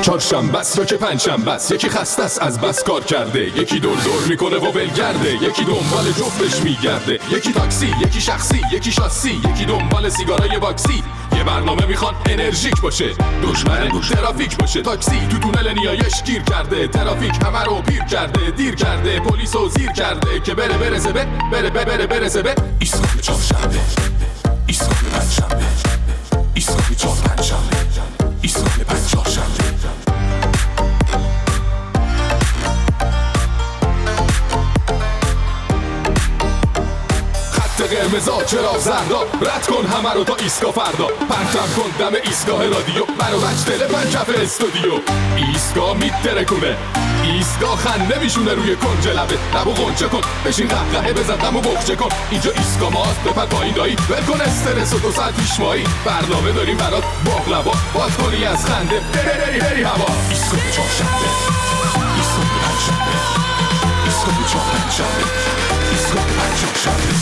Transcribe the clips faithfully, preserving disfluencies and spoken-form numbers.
چهارشنبه است یا که پنجشنبه است، یکی خسته است از بس کار کرده، یکی دور دور میکنه و ولگرده، یکی دنبال جفتش میگرده، یکی تاکسی، یکی شخصی، یکی شاسی، یکی دنبال سیگارای باکسی. یه برنامه میخوان انرژیک باشه، دشمن ترافیک باشه. تاکسی تو تونل نیایش گیر کرده، ترافیک همه رو پیر کرده، دیر کرده، پلیسو زیر کرده که بره برسه به بره بره بره برسه به ایستگاه چهارشنبه، ایستگاه پنجشنبه، ایستگاه چهار پنجشنبه، ایستگاه پنج چهارشنبه. قرمزا چرا زردا، رد کن همه رو تا ایستگاه فردا، پرچم کن دم ایستگاه رادیو، منو بچ دل پنجف استودیو. ایستگاه میترکونه، ایستگاه خنده میشونه روی کنج لبه، لبو غنچه کن بشین قهقهه بزن دمو بخچه کن. اینجا ایستگاه ماست بپر پایین دایی، ول کن استرس و دو ساعت پیش مایی، برنامه داریم برات باقلوا، باز کنی از خنده بری بری بری هوا. ایستگاه چهارشنبه، ایستگاه پنجشنبه، ایستگاه چهار پنجشنبه، ایستگاه پنج چهارشنبه.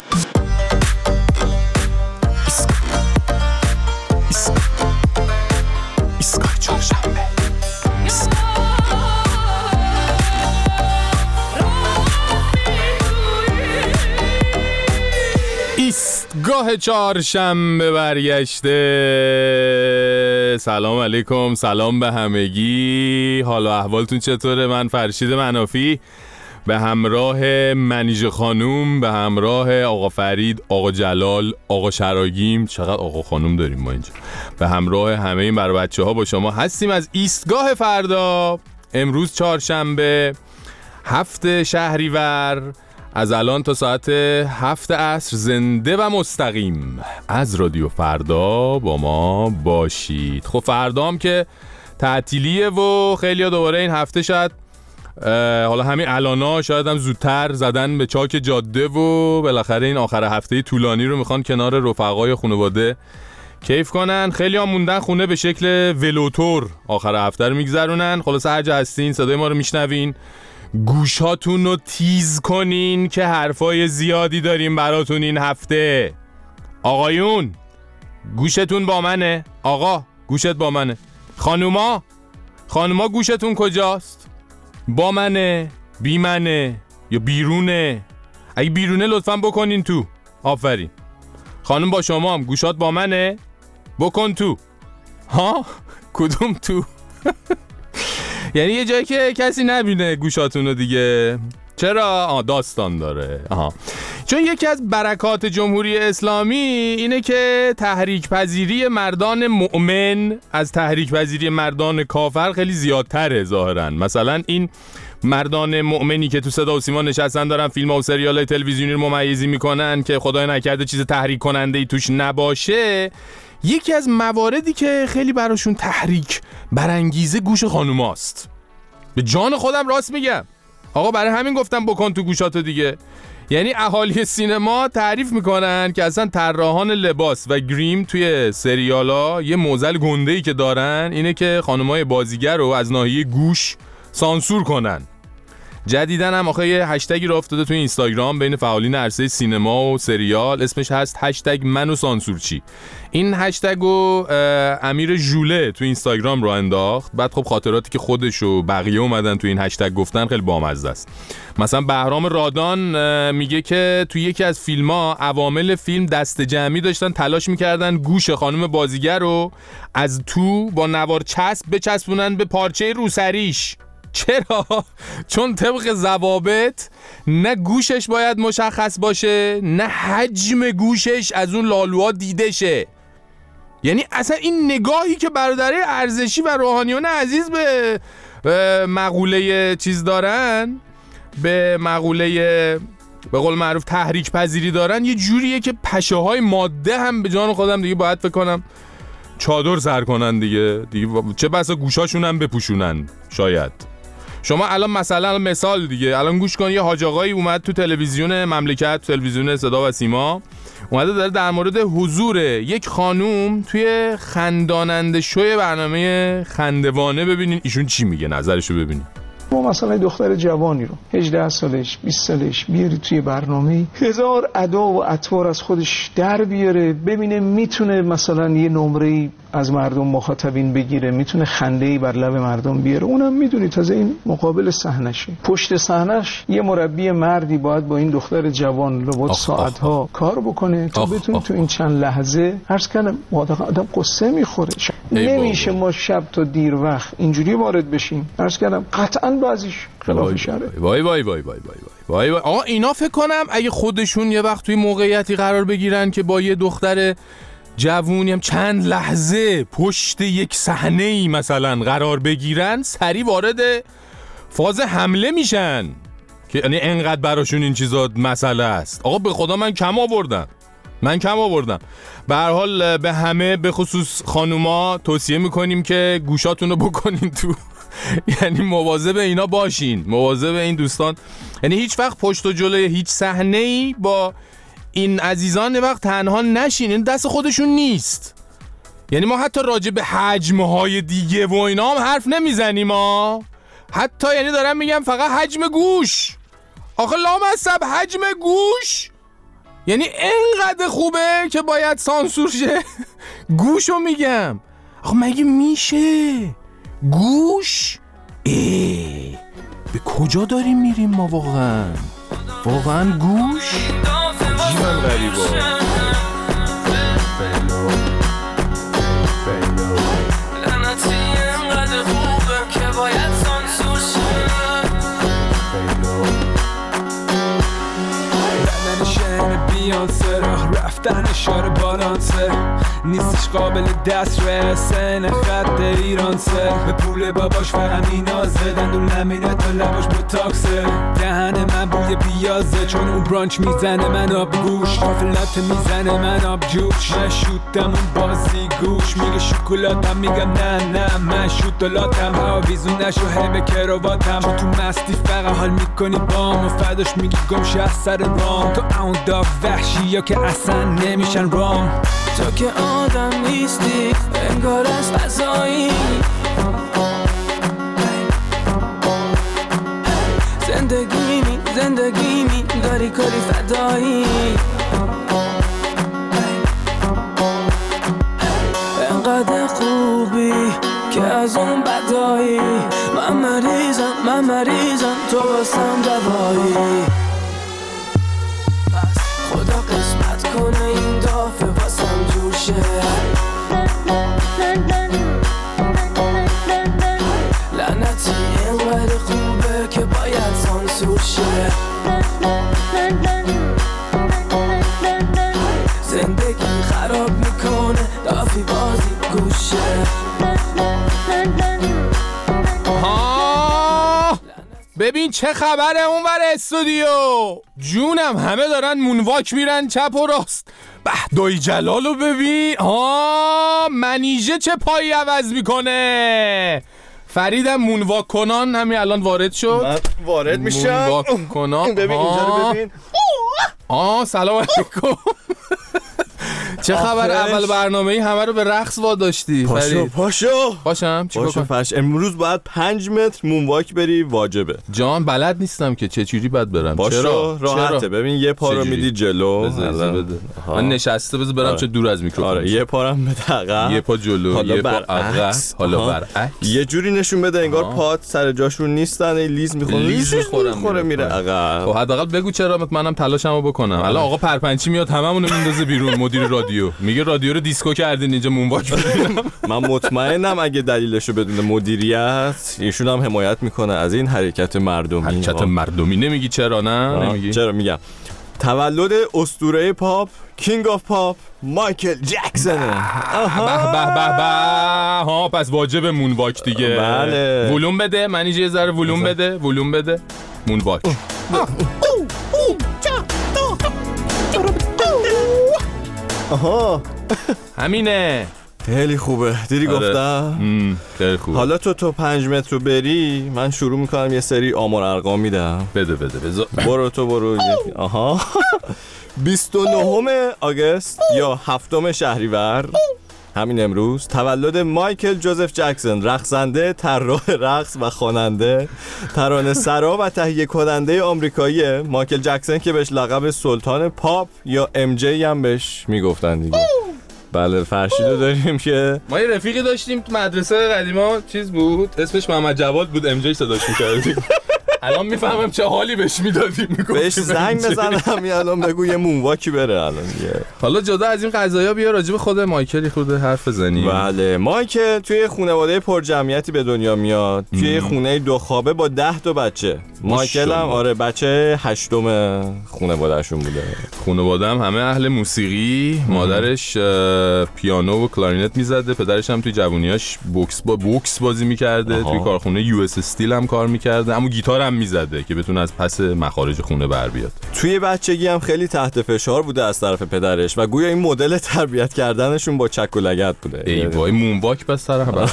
ایستگاه چهارشنبه برگشته. سلام علیکم، سلام به همگی. حال و احوالتون چطوره؟ من فرشید منافی به همراه منیژه خانوم، به همراه آقا فرید، آقا جلال، آقا شراگیم، چقدر آقا خانوم داریم ما اینجا، به همراه همه این بر بچه ها با شما هستیم از ایستگاه فردا. امروز چهارشنبه هفت شهریور، از الان تا ساعت هفت عصر زنده و مستقیم از رادیو فردا با ما باشید. خب فردا هم که تعطیلیه و خیلی ها دوباره این هفته شاید حالا همین الانا شاید هم زودتر زدن به چاک جاده و بالاخره این آخر هفته طولانی رو میخوان کنار رفقای خانواده کیف کنن. خیلی ها موندن خونه به شکل ولوتور آخر هفته رو میگذرونن. خلاص هر جا هستین صدای ما رو میشنوین، گوشاتون رو تیز کنین که حرفای زیادی داریم براتون این هفته. آقایون گوشتون با منه؟ آقا گوشت با منه؟ خانوما خانوما گوشتون کجاست؟ با منه؟ بی منه؟ یا بیرونه؟ اگه بیرونه لطفاً بکنین تو. آفرین. خانم با شما هم گوشات با منه؟ بکن تو. ها؟ کدوم تو؟ یعنی یه جایی که کسی نبینه گوشاتونو دیگه. چرا؟ آه داستان داره. آها. چون یکی از برکات جمهوری اسلامی اینه که تحریک پذیری مردان مؤمن از تحریک پذیری مردان کافر خیلی زیادتره ظاهرا. مثلا این مردان مؤمنی که تو صدا و سیما نشستن دارن فیلم و سریال های تلویزیونی رو ممیزی میکنن که خدای نکرده چیز تحریک کننده ای توش نباشه، یکی از مواردی که خیلی براشون تحریک برانگیزه گوش خانوماست. به جان خودم راست میگم آقا، برای همین گفتم بکن تو گوشاتو دیگه. یعنی اهالی سینما تعریف میکنن که اصلا طراحان لباس و گریم توی سریالا یه معضل گنده‌ای که دارن اینه که خانمای بازیگر رو از ناحیه گوش سانسور کنن. جدیدن هم آخه یه هشتگی رو افتاده توی اینستاگرام بین فعالین عرصه سینما و سریال، اسمش هست هشتگ منو سانسورچی. این هشتگ رو امیر ژوله توی اینستاگرام رو انداخت. بعد خب خاطراتی که خودش و بقیه اومدن توی این هشتگ گفتن خیلی بامزه است. مثلا بهرام رادان میگه که توی یکی از فیلم‌ها عوامل فیلم دست جمعی داشتن تلاش میکردن گوش خانم بازیگر رو از تو با نوار چسب بچسبونن به پارچه روسریش. چرا؟ چون طبق ضوابط نه گوشش باید مشخص باشه نه حجم گوشش از اون لالوها دیده شه. یعنی اصلا این نگاهی که برادرای ارزشی و روحانیون عزیز به, به مقوله چیز دارن، به مقوله به قول معروف تحریک پذیری دارن، یه جوریه که پشه های ماده هم به جان خودم دیگه باید فکر کنم چادر سر کنن دیگه, دیگه چه بسا گوشاشون هم بپوشونن. شاید شما الان مثلا مثال دیگه الان گوش کن، یه حاج آقایی اومد تو تلویزیون مملکت، تلویزیون صدا و سیما، اومده داره در مورد حضور یک خانوم توی خنداننده شوی برنامه خندوانه، ببینین ایشون چی میگه، نظرشو ببینین. ما مثلا دختر جوانی رو هجده سالش بیست سالش بیاری توی برنامه، هزار ادا و اطوار از خودش در بیاره، ببینه میتونه مثلا یه نمره از مردم مخاطبین بگیره، میتونه خنده‌ای بر لب مردم بیاره، اونم میدونی تازه این مقابل صحنه‌شه. پشت صحنه‌اش یه مربی مردی باید با این دختر جوان لابد ساعت‌ها کار بکنه تا بتونه تو این چند لحظه عرض کنم آدم قصه میخوره. نمیشه ما شب تا دیر وقت اینجوری وارد بشیم، عرض کردم قطعاً بعضیش خلاف شرع. وای وای وای وای وای وای وای. آقا اینا فکر کنم اگه خودشون یه وقت توی موقعیتی قرار بگیرن که با یه دختر جوونی هم چند لحظه پشت یک صحنه‌ای مثلا قرار بگیرن، سری وارد فاز حمله میشن که یعنی انقدر براشون این چیزا مسئله است. آقا به خدا من کم آوردم من کم آوردم به هر حال به همه به خصوص خانوما توصیه میکنیم که گوشاتون رو بکنین تو یعنی مواظب اینا باشین، مواظب این دوستان، یعنی هیچ وقت پشت و جلوی هیچ صحنه‌ای با این عزیزان یه وقت تنها نشین، این دست خودشون نیست. یعنی ما حتی راجع به حجم‌های دیگه و اینا هم حرف نمیزنیم ها، حتی یعنی دارم میگم فقط حجم گوش. آخه لامصب حجم گوش یعنی اینقدر خوبه که باید سانسور شه. گوشو میگم آخه مگه میشه گوش؟ ای به کجا داریم میریم ما واقعا؟ واقعا گوش؟ جیمن غریبا لعنتی اینقدر خوبه که باید سانسور شه. بدن شهر بیانسه راه رفتن اشاره بالانسه نیستش قابل دسترسه، نه خط ایرانسه به پول باباش فقط مینازه، دندون لمینه تا لباش بوتاکسه، دهن من بوی بیازه چون اون برانچ میزنه من آب گوش، قافلات میزنه من آب جوش، من شوتم اون بازی گوش، میگه شکلاتم میگم نه نه من شوتلاتم، آویزون نشو هی به کرواتم، چون تو مستی فقط حال میکنی بام و فداش میگی گمشه از سر رام، تو اون داف وحشی یا که اصلا نمیشن رام، تو که آدم نیستی انگار از فضایی، زندگی می زندگی می داری کاری فدایی، انقدر خوبی که از اون بدایی، من مریضم من مریضم تو واسم دوایی، پس خدا قسمت کنه این دافه واسم جور شه، لعنتی اینقدر خوبه که باید سانسور شه، زندگی خراب میکنه دافی بازی گوشه. ببین چه خبره اونور استودیو جونم، همه دارن مونواک میرن چپ و راست. به دایی جلالو ببین، ها منیژه چه پایی عوض میکنه. فریدم مونواک کنان همین الان وارد شد. من وارد میشم مونواک کنان. ببین اینجا رو ببین. آه سلام علیکم. چه خبر؟ اول برنامه‌ای همه رو به رقص واداشتی پاشو فرید. پاشو باشم چی پاشو بکنم؟ فرش امروز باید پنج متر مونواک بری، واجبه. جان بلد نیستم که چه چجوری باید برم. باشو چرا؟ راحته چرا؟ ببین یه پا رو میدی جلو، من نشسته بذار برم. آره. چه دور از میکروفون. آره یه پارم به عقب، یه پا جلو، یه پا عقب، حالا برعکس. یه جوری نشون بده انگار پات سر جاشون نیستن، لیز میخوره لیز میخوره میره عقب. خب حداقل بگو چرا منم تلاشمو بکنم. الان آقا پرپنچی میاد هممون رو میندازه بیرون. مدیر رادیو میگه رادیو رو دیسکو کردین اینجا مونواک ببینم. من مطمئنم اگه دلیلشو بدون مدیریت ایشون هم حمایت میکنه از این حرکت مردمی. حرکت مردمی نمیگی چرا؟ نه نمیگی چرا میگم. تولد اسطوره پاپ، کینگ آف پاپ، مایکل جکسون. به به به به. ها پس واجب مونواک دیگه. بله. ولوم بده، منیجه یه ذره ولوم بده، ولوم بده. مونواک. آها همینه. خیلی خوبه. دیدی آره. گفتم خیلی خوبه. حالا تو تو پنج متر رو بری من شروع میکنم یه سری آمار ارقام میدم. بده بده بذار. برو تو برو. آها بیست و نهم آگوست یا هفتم شهریور همین امروز تولد مایکل جوزف جکسون، رقصنده، طراح رقص و خواننده، ترانه سرا و تهیه کننده آمریکاییه. مایکل جکسون که بهش لقب سلطان پاپ یا ام جی هم بهش میگفتن دیگه. بله فرشیدو داریم که ما یه رفیقی داشتیم تو مدرسه قدیما، چیز بود اسمش محمد جواد بود، ام جی صداش می‌کردیم. الان میفهمم چه حالی بهش میدادیم، بهش زنگ بزنم همین الان بگو یه مونواکی بره الان دیگه. حالا جدا از این قضايا بیا راجع به خود مایکل خود حرف بزنیم. بله مایکل توی خانواده پر جمعیتی به دنیا میاد، توی خونه دو خوابه با ده تا بچه. مایکل هم آره بچه هشتم خانواده‌شون بوده. خانواده هم همه اهل موسیقی، مادرش پیانو و کلارینت میزده، پدرش هم توی جوونیاش بوکس با بوکس بازی میکرده، توی کارخونه یو اس استیل هم کار میکرده، اما گیتار هم میزده که بتونه از پس مخارج خونه بر بیاد. توی بچگی هم خیلی تحت فشار بوده از طرف پدرش و گویا این مدل تربیت کردنشون با چک و لگد بوده. ای وای مونواک بس طرف.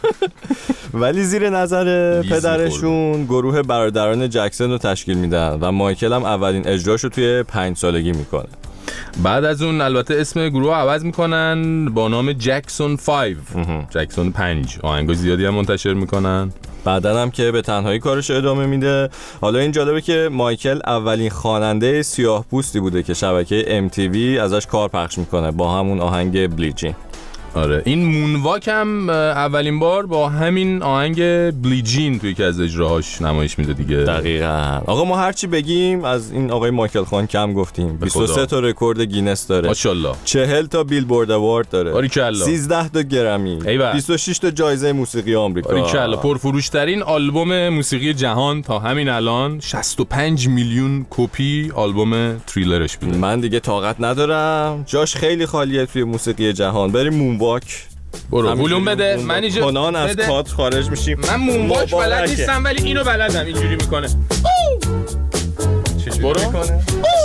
ولی زیر نظر پدرشون گروه برادران جکسون رو تشکیل میدن و مایکل هم اولین اجراشو توی پنج سالگی میکنه. بعد از اون البته اسم گروه عوض میکنن با نام جکسون پنج، جکسون پنج. آهنگای زیادی هم منتشر میکنن. بعدن هم که به تنهایی کارش ادامه میده. حالا این جالبه که مایکل اولین خواننده سیاه پوستی بوده که شبکه ام تی وی ازش کار پخش میکنه با همون آهنگ بلیجین. آره این مونواک هم اولین بار با همین آهنگ بلیجین توی یکی از اجراهاش نمایش میده دیگه. دقیقاً. آقا ما هرچی بگیم از این آقای مایکل خان کم گفتیم. بیست و سه تا رکورد گینس داره. ماشاءالله. چهل تا بیلبورد اوارد داره. باریکلا. سیزده تا گرمی. بیست و شش تا جایزه موسیقی آمریکا. باریکلا. پرفروش ترین آلبوم موسیقی جهان تا همین الان، شصت و پنج میلیون کپی آلبوم تریلرش بوده. من دیگه طاقت ندارم. جاش خیلی خالیه توی موسیقی جهان. بریم مونواک. برو ولوم بده. من اینجا کنان از کات خارج میشیم. من مونواک بلد نیستم ولی اینو بلدم. اینجوری میکنه. چجوری برو میکنه؟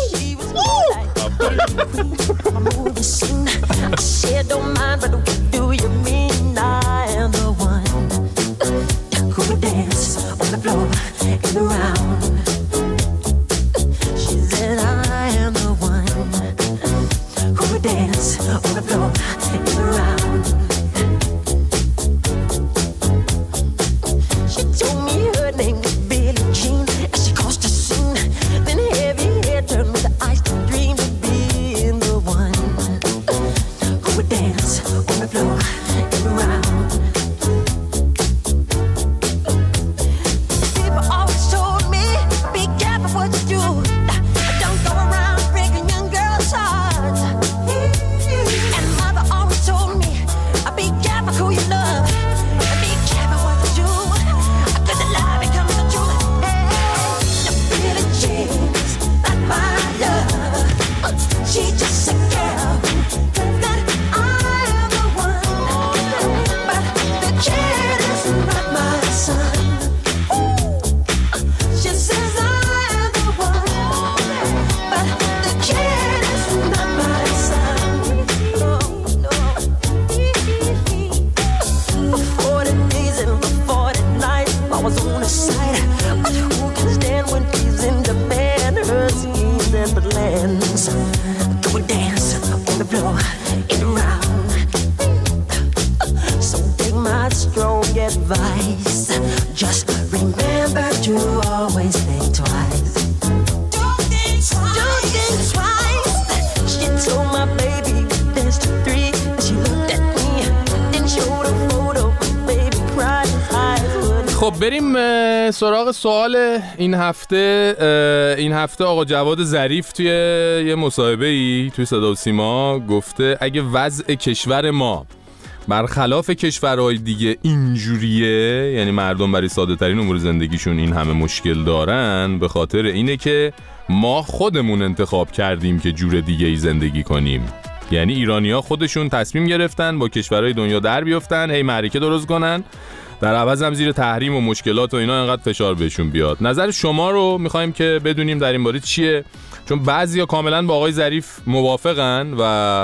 خب بریم سراغ سوال این هفته. این هفته آقا جواد ظریف توی یه مصاحبه‌ای توی صدا و سیما گفته اگه وضع کشور ما برخلاف کشورهای دیگه اینجوریه، یعنی مردم برای ساده ترین امور زندگیشون این همه مشکل دارن، به خاطر اینه که ما خودمون انتخاب کردیم که جور دیگه ای زندگی کنیم. یعنی ایرانی‌ها خودشون تصمیم گرفتن با کشورهای دنیا در بیافتن، هی معرکه درست کنن، در عوض هم زیر تحریم و مشکلات و اینا انقدر فشار بهشون بیاد. نظر شما رو میخوایم که بدونیم در این باره چیه، چون بعضیا کاملا با آقای ظریف موافقن و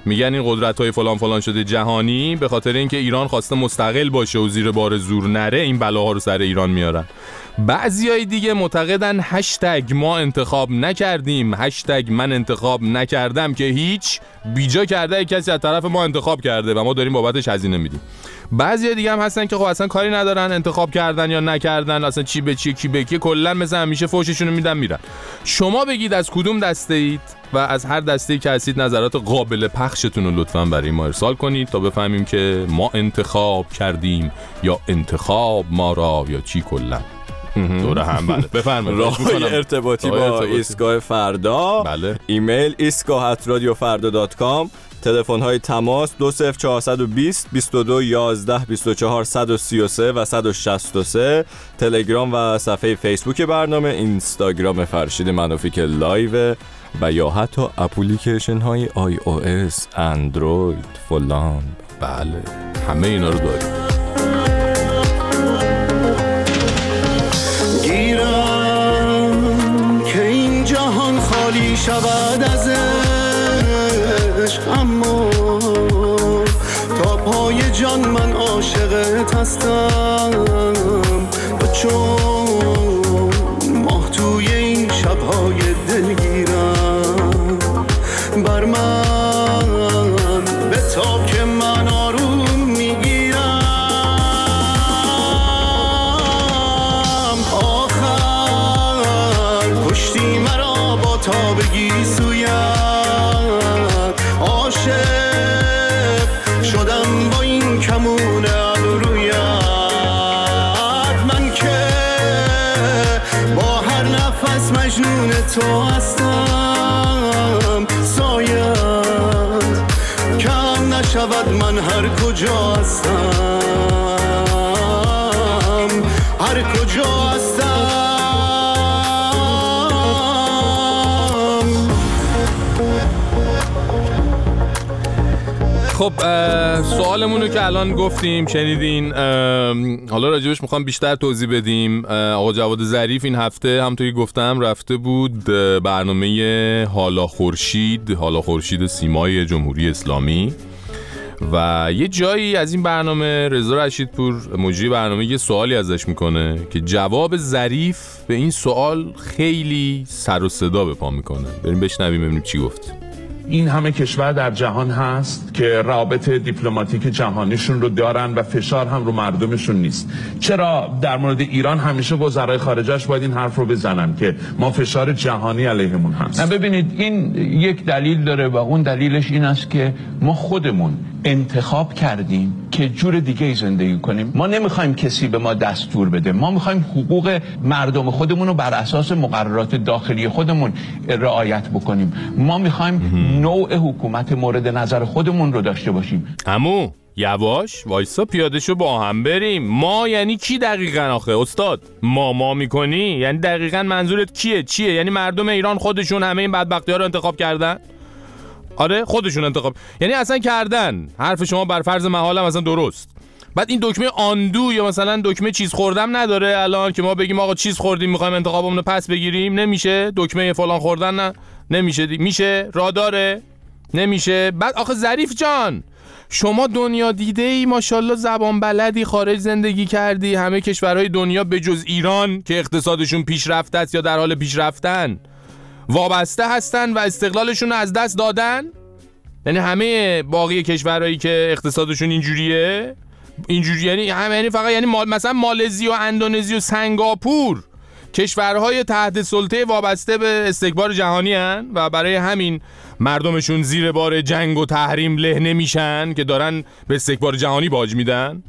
میگن این قدرت‌های فلان فلان شده جهانی به خاطر اینکه ایران خواسته مستقل باشه و زیر بار زور نره این بلاها رو سر ایران میارن. بعضیای دیگه معتقدن هشتگ ما انتخاب نکردیم، هشتگ من انتخاب نکردم که هیچ، بیجا کرده کسی از طرف ما انتخاب کرده و ما داریم بابتش هزینه میدیم. بعضی دیگه هم هستن که خب اصلا کاری ندارن انتخاب کردن یا نکردن، اصلا چی به چی کی به کی، کلا مثلا همیشه فوششون رو میدن میرن. شما بگید از کدوم دسته اید و از هر دسته‌ای که هستید نظرات قابل پخشتون رو لطفاً برای ما ارسال کنید تا بفهمیم که ما انتخاب کردیم یا انتخاب ما را یا چی کلا. دوره هم بله بفرمایید. راههای ارتباطی با ایستگاه فردا، بله. ایمیل ایستگاه ات رادیو فردا دات کام، تلفن های تماس دو صفر چهارصد و بیست بیست و دو یازده بیست و چهار صد و سی و سه و صد و شصت و سه، تلگرام و صفحه فیسبوک برنامه، اینستاگرام فرشید منافی که لایو و یا حتی اپلیکیشن های آی او اس، اندروید، فلان. بله همه اینا رو داریم. گیرم که این جهان خالی شود ازش، اما تا پای جان من عاشقت هستم و چون ماه توی این شبهای دلگیرم بر من به تاب که من آروم میگیرم. آخر کشتی مرا با تابگی سویت، عاشق شدم با این کمون ابرویت، من که با هر نفس مجنون تو هستم، سایت کم نشود من هر کجا هستم، هر کجا هستم. خب سوالمون رو که الان گفتیم شنیدین، حالا راجبش میخوام بیشتر توضیح بدیم. آقا جواد ظریف این هفته همونطوری گفتم رفته بود برنامه حالا خورشید، حالا خورشید سیمای جمهوری اسلامی و یه جایی از این برنامه رضا رشیدپور مجری برنامه یه سوالی ازش میکنه که جواب ظریف به این سوال خیلی سر و صدا به پا میکنه. بریم بشنویم ببینیم چی گفت. این همه کشور در جهان هست که روابط دیپلماتیک جهانیشون رو دارن و فشار هم رو مردمشون نیست. چرا در مورد ایران همیشه وزرای خارجه‌اش باید این حرف رو بزنن که ما فشار جهانی علیهمون هست؟ نه ببینید این یک دلیل داره و اون دلیلش این است که ما خودمون انتخاب کردیم که جور دیگه ای زندگی کنیم. ما نمیخوایم کسی به ما دستور بده، ما میخوایم حقوق مردم خودمون رو بر اساس مقررات داخلی خودمون رعایت بکنیم. ما میخوایم نوع حکومت مورد نظر خودمون رو داشته باشیم. عمو یواش وایسا پیاده شو با هم بریم. ما یعنی کی دقیقاً آخه استاد؟ ما ما میکنی؟ یعنی دقیقاً منظورت کیه؟ چیه؟ یعنی مردم ایران خودشون همه این بدبختی‌ها رو انتخاب کردن؟ آره خودشون انتخاب، یعنی اصلا کردن. حرف شما بر فرض محال هم اصلا درست. بعد این دکمه آندو یا مثلا دکمه چیز خوردم نداره الان که ما بگیم آقا چیز خوردیم میخوایم انتخابمون رو پس بگیریم؟ نمیشه. دکمه فلان خوردن نه نمیشه دی. میشه؟ راه داره؟ نمیشه. بعد آخه ظریف جان شما دنیا دیده ای، ماشاءالله زبان بلدی، خارج زندگی کردی، همه کشورهای دنیا به جز ایران که اقتصادشون پیشرفته است یا در حال پیشرفتن وابسته هستن و استقلالشون رو از دست دادن. یعنی همه باقی کشورهایی که اقتصادشون اینجوریه اینجوری یعنی همه یعنی فقط یعنی مال مثلا مالزی و اندونزی و سنگاپور کشورهای تحت سلطه وابسته به استکبار جهانی هن و برای همین مردمشون زیر بار جنگ و تحریم له نمیشن که دارن به استکبار جهانی باج میدن.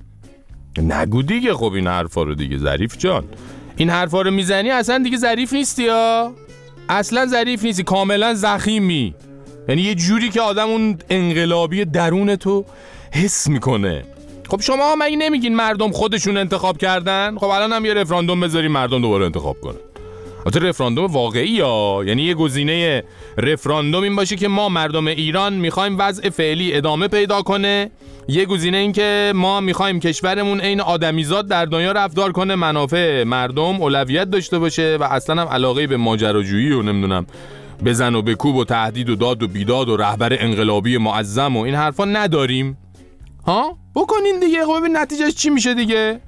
نگو دیگه. خب این حرفا رو دیگه ظریف جان، این حرفا رو میزنی اصلا دیگه ظریف نیستی یا اصلا ظریف نیستی، کاملا زخیمی. یعنی یه جوری که آدم اون انقلابی درون تو حس میکنه. خب شما هم مگه نمیگین مردم خودشون انتخاب کردن؟ خب الان هم یه رفراندوم بذاریم مردم دوباره انتخاب کنن. البته رفراندوم واقعی ها، یعنی یه گزینه رفراندوم این باشه که ما مردم ایران میخوایم وضع فعلی ادامه پیدا کنه، یه گزینه این که ما میخوایم کشورمون عین آدمیزاد در دنیا رفتار کنه، منافع مردم اولویت داشته باشه و اصلا هم علاقه به ماجراجویی و نمیدونم بزن و بکوب و تهدید و داد و بیداد و رهبر انقلابی معظم و این حرفا نداریم؟ ها؟ بکنین دیگه، خب ببین نتیجهش چی میشه دیگه.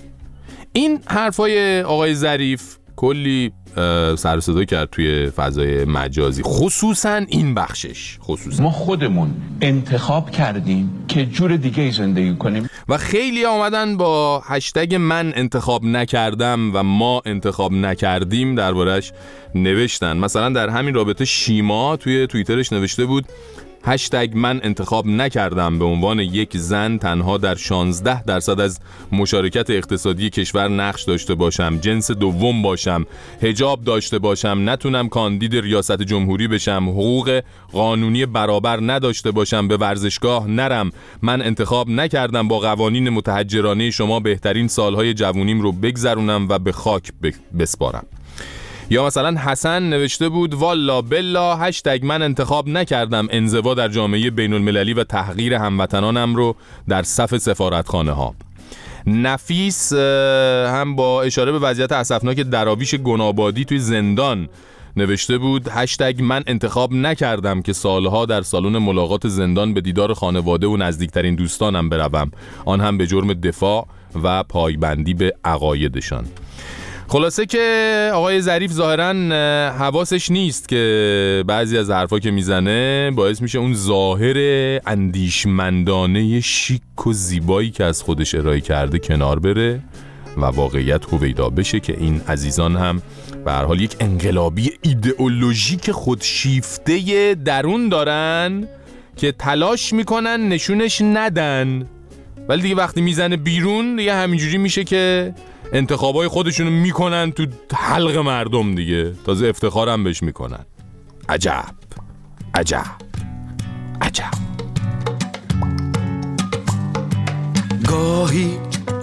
این حرفای آقای ظریف کلی سر و صدا کرد توی فضای مجازی، خصوصا این بخشش. خصوصا ما خودمون انتخاب کردیم که جور دیگه زندگی کنیم و خیلی آمدن با هشتگ من انتخاب نکردم و ما انتخاب نکردیم دربارش نوشتن. مثلا در همین رابطه شیما توی توییترش نوشته بود هشتگ من انتخاب نکردم به عنوان یک زن تنها در شانزده درصد از مشارکت اقتصادی کشور نقش داشته باشم، جنس دوم باشم، حجاب داشته باشم، نتونم کاندید ریاست جمهوری بشم، حقوق قانونی برابر نداشته باشم، به ورزشگاه نرم. من انتخاب نکردم با قوانین متحجرانه شما بهترین سالهای جوونیم رو بگذرونم و به خاک بسپارم. یا مثلا حسن نوشته بود والا بلا هشتگ من انتخاب نکردم انزوا در جامعه بین المللی و تحقیر هموطنانم رو در صف سفارتخانه ها. نفیس هم با اشاره به وضعیت اسفناک دراویش گنابادی توی زندان نوشته بود هشتگ من انتخاب نکردم که سالها در سالن ملاقات زندان به دیدار خانواده و نزدیکترین دوستانم بروم، آن هم به جرم دفاع و پایبندی به عقایدشان. خلاصه که آقای ظریف ظاهراً حواسش نیست که بعضی از حرفا که میزنه باعث میشه اون ظاهر اندیشمندانه شیک و زیبایی که از خودش ارائه کرده کنار بره و واقعیت هویدا بشه که این عزیزان هم به هر حال یک انقلابی ایدئولوژیک خودشیفته درون دارن که تلاش میکنن نشونش ندن، ولی دیگه وقتی میزنه بیرون دیگه همینجوری میشه که انتخابای خودشونو میکنن تو حلق مردم دیگه، تازه افتخارم بهش میکنن. عجب عجب عجب. گاهی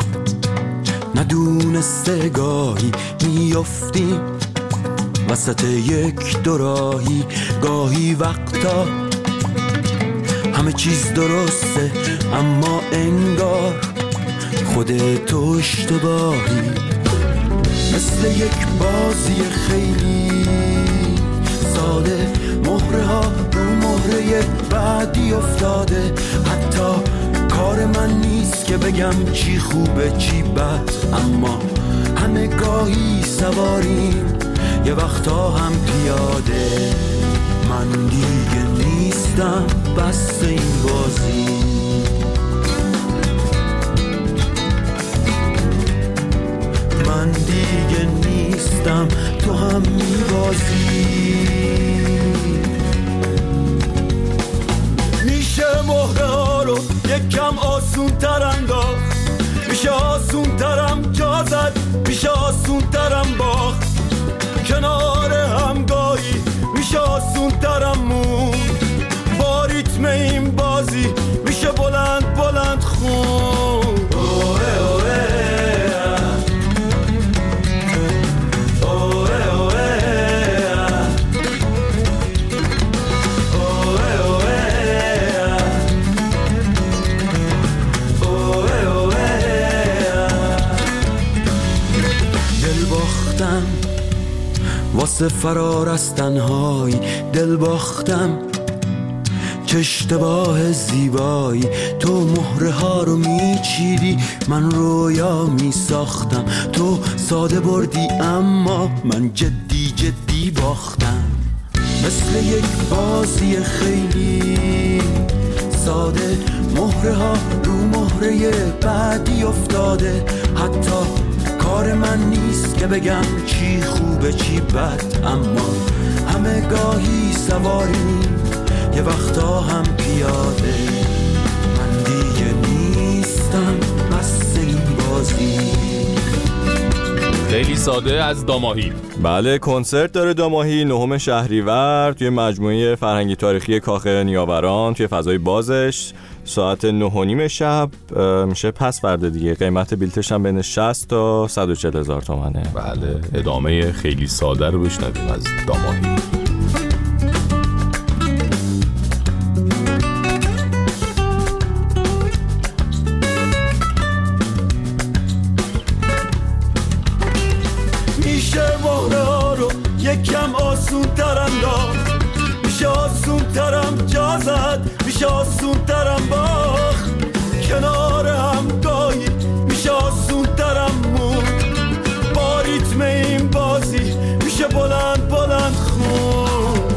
ندونسته گاهی میافتیم وسط یک دوراهی، گاهی وقتا همه چیز درسته اما انگار خودت اشتباهی، مثل یک بازی خیلی ساده، مهره ها رو مهره بعدی افتاده، حتی کار من نیست که بگم چی خوبه چی بد، اما همه گاهی سواریم یه وقتا هم پیاده. من دیگه نیستم بس این بازی، من دیگه نیستم تو هم میبازی. میشه مهره ها رو یکم آسون تر انداخت، میشه آسون ترم جا زد، میشه آسون ترم باخت، کنار همگاهی میشه آسون ترم مون، با ریتم این بازی میشه بلند بلند خون. اوه اوه واسه فرار از تنهایی، دل باختم چه اشتباه زیبایی، تو مهره ها رو میچیدی من رویا میساختم، تو ساده بردی اما من جدی جدی باختم، مثل یک بازی خیلی ساده، مهره ها رو مهره بعدی افتاده، حتی کار من نیست که بگم چی خوبه چی بد، اما همه گاهی سواریم یه وقتا هم پیاده. من دیگه نیستم بس این بازی. خیلی ساده از داماهی. بله، کنسرت داره داماهی نهم شهریور توی مجموعه فرهنگی تاریخی کاخ نیاوران توی فضای بازش ساعت نه و نیم شب میشه پس فردا دیگه. قیمت بلیتش هم بین شصت تا صد و چهل هزار تومنه. بله، ادامه خیلی ساده رو بشنویم از داماهی. میشه مهره ها رو یکم آسون تر انداخت، میشه آسون ترم باخت، کنار هم گاهی میشه آسون ترم مون، با ریتم این بازی میشه بلند بلند خون.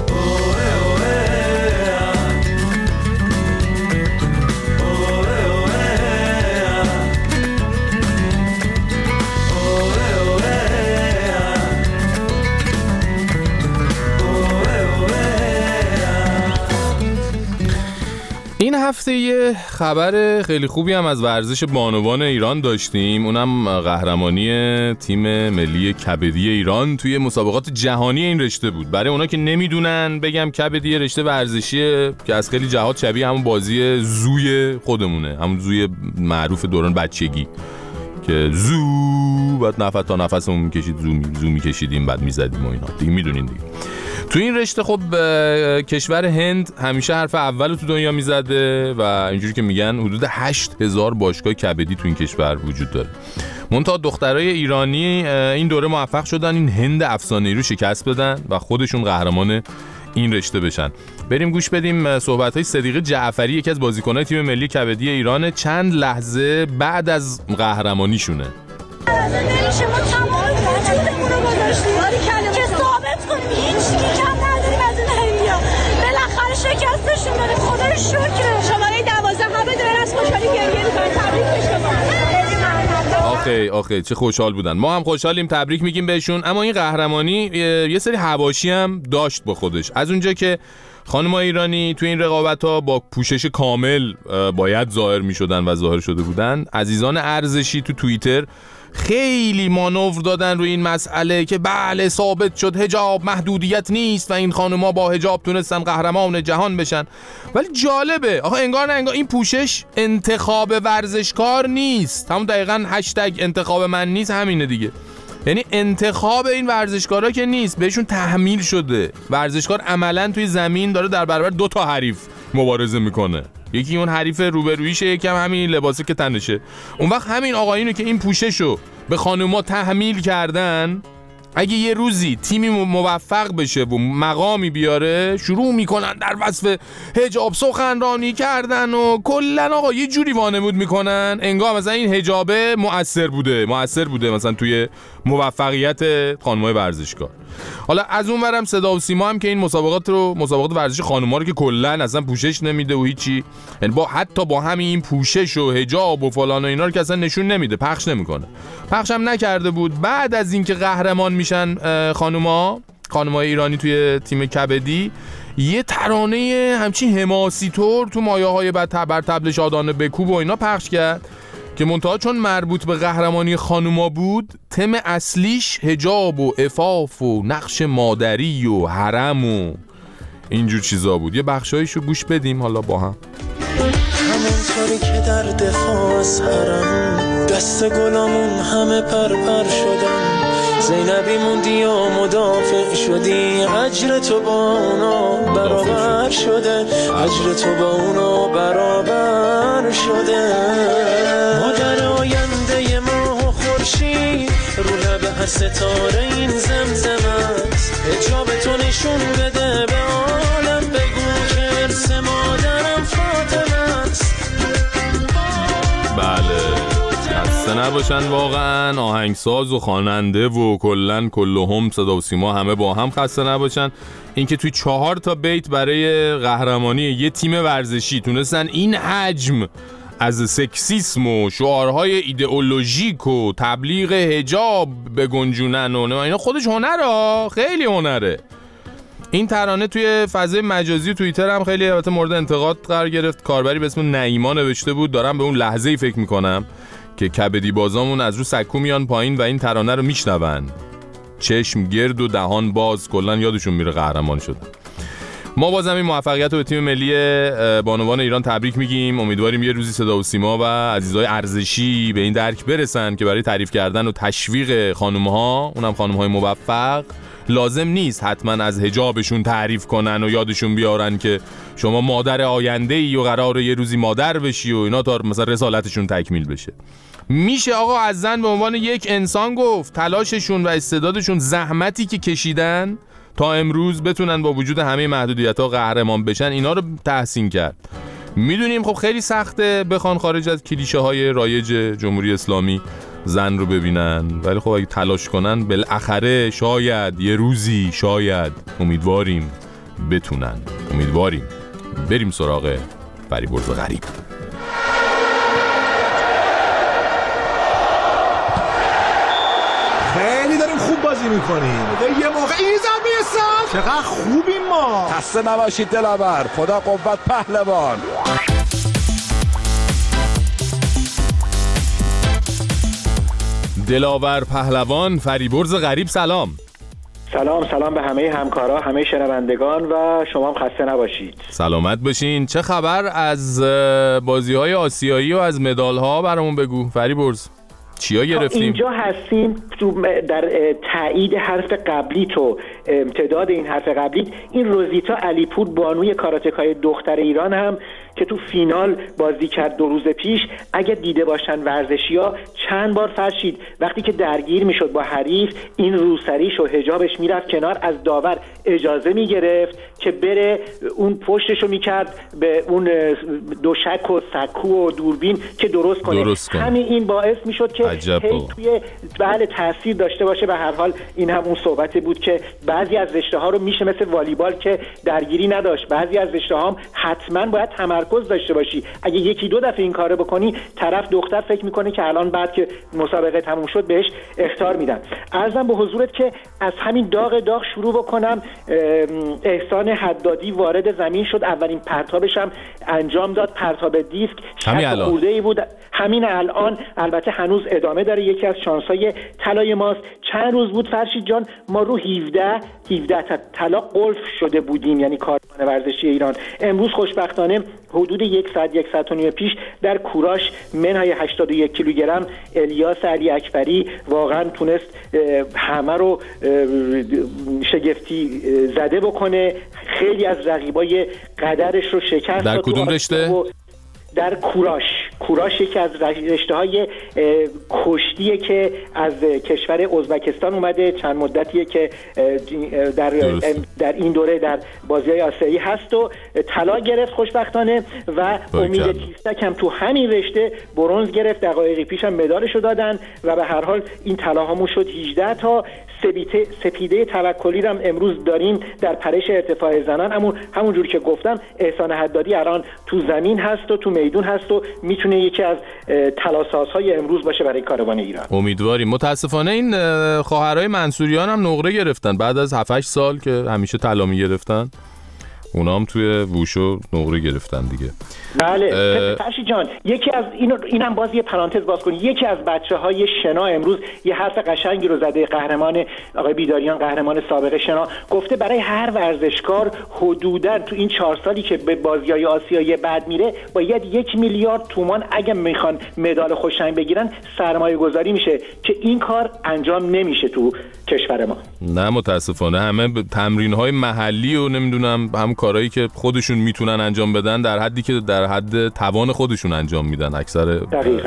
این هفته یه خبر خیلی خوبی هم از ورزش بانوان ایران داشتیم، اونم قهرمانی تیم ملی کبدی ایران توی مسابقات جهانی این رشته بود. برای اونا که نمیدونن بگم کبدی رشته ورزشیه که از خیلی جهات شبیه همون بازی زوی خودمونه، همون زوی معروف دوران بچگی که زو بعد نفس تا نفسمون میکشید زو, می... زو میکشیدیم بعد میزدیم و اینا دیگه میدونین دیگه. تو این رشته خب کشور هند همیشه حرف اول تو دنیا میزده و اینجوری که میگن حدود هشت هزار باشگاه کبدی تو این کشور وجود داره. منتها دخترای ایرانی این دوره موفق شدن این هند افسانه‌ای رو شکست بدن و خودشون قهرمان این رشته بشن. بریم گوش بدیم صحبت‌های صدیقه جعفری، یکی از بازیکن‌های تیم ملی کبدی ایران، چند لحظه بعد از قهرمانیشونه. نمیشه ما تمام وجودمون رو گذاشتیم که ثابت کنیم هیچ چیزی کم نداریم از این هندیا. بالاخره شکستشون دادیم، خدا رو شکر. شماره دوازده همه دارن از خوشحالی گریه می‌کنن. تبریک به شما. آخه آخه چه خوشحال بودن. ما هم خوشحالیم، تبریک میگیم بهشون. اما این قهرمانی یه سری حواشی هم داشت با خودش. از اونجا که خانم‌های ایرانی تو این رقابت‌ها با پوشش کامل باید ظاهر می‌شدن و ظاهر شده بودن، عزیزان ارزشی تو توییتر خیلی مانور دادن روی این مسئله که بله ثابت شد حجاب محدودیت نیست و این خانم‌ها با حجاب تونستن قهرمان جهان بشن. ولی جالبه آخه انگار نه انگار این پوشش انتخاب ورزشکار نیست. همون دقیقاً هشتگ انتخاب من نیست همینه دیگه. یعنی انتخاب این ورزشکارا که نیست، بهشون تحمیل شده. ورزشکار عملاً توی زمین داره در برابر دو تا حریف مبارزه میکنه، یکی اون حریف روبرویشه، یکم همین لباسه که تنشه. اون وقت همین آقایونو که این پوششو به خانوما تحمیل کردن، اگه یه روزی تیمی موفق بشه و مقامی بیاره، شروع میکنن در وصف حجاب سخنرانی کردن و کلن آقا یه جوری وانمود میکنن انگار مثلا این حجابه مؤثر بوده مؤثر بوده مثلا توی موفقیت خانم‌های ورزشکار. حالا از اون ورم صدا و سیما هم که این مسابقات رو مسابقات ورزش خانم‌ها رو که کلن اصلا پوشش نمیده و هیچی، یعنی با حتی با همین این پوشش و حجاب و فلان و اینا رو که اصلا نشون نمیده، پخش نمیکنه. پخش هم نکرده بود. بعد از اینکه قهرمان میشن خانوما خانم‌های ایرانی توی تیم کبدی، یه ترانه همچین حماسی طور تو مایه‌های بر طبل شادانه بکوب و اینا پخش کرد که منتها چون مربوط به قهرمانی خانوما بود، تم اصلیش حجاب و عفاف و نقش مادری و حرم و اینجور چیزا بود. یه بخشایشو گوش بدیم حالا با هم. همونطوری که در دفاع از حرم دست گلامون همه پر پر شدن، زینبی موندی و مدافع شدی، اجر تو با اونا برابر شده، اجر تو با اونا برابر شده. مادر آینده ماه و خورشید رو لب هر ستاره این زمزمت، حجاب تو نشون بده به عالم، بگو که ارث مادرم فاطمه است. بله خسته نباشن واقعا آهنگساز و خواننده و کلن کلهم صدا و سیما همه با هم خسته نباشن. اینکه توی چهار تا بیت برای قهرمانی یه تیم ورزشی تونستن این حجم از سکسیسم و شعارهای ایدئولوژیک و تبلیغ حجاب بگنجونن و اینا، خودش هنره، خیلی هنره. این ترانه توی فضای مجازی توییتر هم خیلی البته مورد انتقاد قرار گرفت. کاربری به اسم نعیما نوشته بود دارم به اون لحظه‌ای فکر میکنم که کبدی بازامون از رو سکو میان پایین و این ترانه رو میشنون، چشم گرد و دهان باز، کلا یادشون میره قهرمان شدن. ما بازم این موفقیت رو به تیم ملی بانوان ایران تبریک میگیم. امیدواریم یه روزی صدا و سیما و عزیزای ارزشی به این درک برسن که برای تعریف کردن و تشویق خانم‌ها، اونم خانم‌های موفق، لازم نیست حتما از حجابشون تعریف کنن و یادشون بیارن که شما مادر آینده‌ای و قراره یه روزی مادر بشی و اینا تا مثلا رسالتشون تکمیل بشه. میشه آقا از زن به عنوان یک انسان گفت تلاششون و استعدادشون، زحمتی که کشیدن تا امروز بتونن با وجود همه محدودیت‌ها قهرمان بشن، اینا رو تحسین کرد. میدونیم خب خیلی سخته بخوان خارج از کلیشه های رایج جمهوری اسلامی زن رو ببینن، ولی خب اگه تلاش کنن بالاخره شاید یه روزی، شاید امیدواریم بتونن. امیدواریم. بریم سراغ فریبرز غریب. خیلی داریم خوب بازی میکنیم. یه موقع این ضربه سر چقدر خوبیم ما. خسته نباشید دلاور. خدا قوت پهلوان. دلاور پهلوان فریبرز غریب، سلام. سلام سلام به همه همکارا، همه شنوندگان و شما هم خسته نباشید. سلامت باشین. چه خبر از بازی‌های آسیایی و از مدال‌ها برامون بگو فریبرز. چیا گرفتیم؟ اینجا هستیم در تایید حرف قبلی تو، امتداد این حرف قبلی. این روزیتا علیپور بانوی کاراتکای دختر ایران هم که تو فینال بازی کرد دو روز پیش، اگه دیده باشن ورزشی‌ها چند بار فرشید وقتی که درگیر میشد با حریف، این روسریش و حجابش میرفت کنار، از داور اجازه میگرفت که بره اون پشتشو میکرد به اون دوشک و سکو و دوربین که درست کنه. درست همین این باعث میشد که توی بله تاثیر داشته باشه. به هر حال این هم اون صحبتی بود که بعضی از رشته‌ها رو میشه مثل والیبال که درگیری نداشت، بعضی از رشته‌ها هم حتما باید تمرکز داشته باشی. اگه یکی دو دفعه این کارو بکنی، طرف دختر فکر میکنه که الان بعد که مسابقه تموم شد بهش اخطار میدن. عرضم به حضورت که از همین داغ داغ شروع بکنم. احسان حدادی وارد زمین شد، اولین پرتابش هم انجام داد، پرتاب دیسک. همین الان خورده‌ای بود، همین الان. البته هنوز ادامه داره، یکی از شانس‌های طلای ماست. چند روز بود فرشید جان ما رو هفده هفده طلا قلف شده بودیم، یعنی کاروان ورزشی ایران. امروز خوشبختانه حدود یک ساعت یک ساعت و نیم پیش در کوراش منهای هشتاد و یک کیلوگرم الیاس علی اکبری واقعا تونست همه رو شگفتی زده بکنه. خیلی از رقیبای قدرش رو شکست. در کدوم رشته؟ در کوراش. کوراش یکی از رشته‌های کشتیه که از کشور ازبکستان اومده، چند مدتیه که در در این دوره در بازی‌های آسیایی هست و طلا گرفت خوشبختانه. و امید تیستک هم تو همین رشته برنز گرفت، دقایقی پیش هم مدالشو دادن و به هر حال این طلاهامون شد هجده تا. سپیده سپیده توکلی رو هم امروز داریم در پرش ارتفاع زنان. همون همونجوری که گفتم احسان حدادی الان تو زمین هست و تو میدون هست و میتونه یکی از طلاسازهای امروز باشه برای کاروان ایران. امیدواریم. متاسفانه این خواهرای منصوریان هم نقره گرفتن بعد از هفت هشت سال که همیشه طلا میگرفتن، اونا هم توی ووشو نقره گرفتن دیگه. بله فرشید جان، یکی از اینو اینم باز یه پرانتز باز کنی، یکی از بچه‌های شنا امروز یه حرف قشنگی رو زده. قهرمان آقای بیداریان، قهرمان سابق شنا، گفته برای هر ورزشکار حدوداً تو این چهار سالی که به بازی‌های آسیایی بعد میره باید یک میلیارد تومان اگه میخوان مدال خوشنگ بگیرن سرمایه گذاری میشه که این کار انجام نمیشه تو کشور ما. نه متاسفانه همه تمرین‌های محلی و نمیدونم هم کارهایی که خودشون میتونن انجام بدن در حدی که در حد توان خودشون انجام میدن اکثر دقیقاً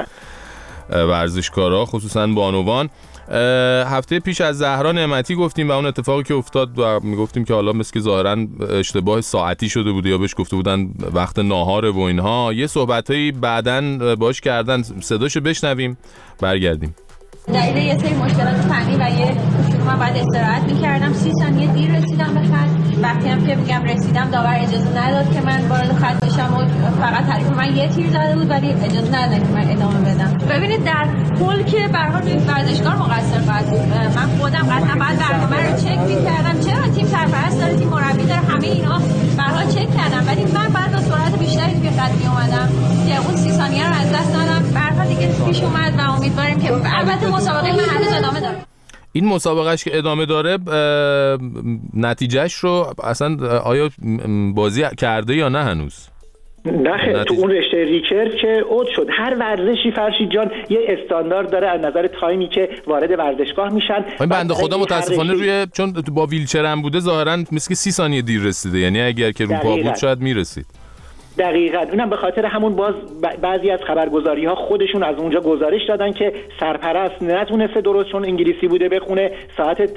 ورزشکارا، خصوصا بانوان. هفته پیش از زهرا نعمتی گفتیم و اون اتفاقی که افتاد و میگفتیم که حالا مثل که ظاهرا اشتباه ساعتی شده بوده یا بهش گفته بودن وقت ناهاره و اینها. یه صحبتایی بعدن باش کردن، صداشو بشنویم برگردیم. دلیل یه سری مشکلات فنی و یه شروع من باید استراحت میکردم. سی ثانیه دیر رسیدم به خط. وقتی هم که میگم رسیدم داور اجازه نداد که من وارد خط بشم و فقط تعریف من یه تیر زده بود ولی اجازه نداد که من ادامه بدم. ببینید در کل که به هر حال ورزشکار مقصر بود. من خودم قطعا بعد برنامه رو چک میکردم، چرا تیم سرپرست داره، تیم مربی داره، همه اینا به هر حال چک کردم، ولی من بعد با سرعت بیشتری توی خط می اومدم که اون سی ثانیه رو از دست ندادم. به هر حال دیگه پیش اومد و امیدواریم که البته مسابقه من هنوز ادامه داره. این مسابقهش که ادامه داره نتیجهش رو اصلا آیا بازی کرده یا نه هنوز؟ نه تو اون رشته ریکرو که اوت شد. هر ورزشی فرشید جان یه استاندارد داره از نظر تایمی که وارد ورزشگاه میشن. این بنده خدا متاسفانه روی چون با ویلچر هم بوده ظاهرا مثل که سی ثانیه دیر رسیده، یعنی اگر که رو پا بود شاید میرسید. دقیقاً اونم به خاطر همون باز بعضی از خبرگزاری‌ها خودشون از اونجا گزارش دادن که سرپرست نتونسته درست چون انگلیسی بوده بخونه، ساعت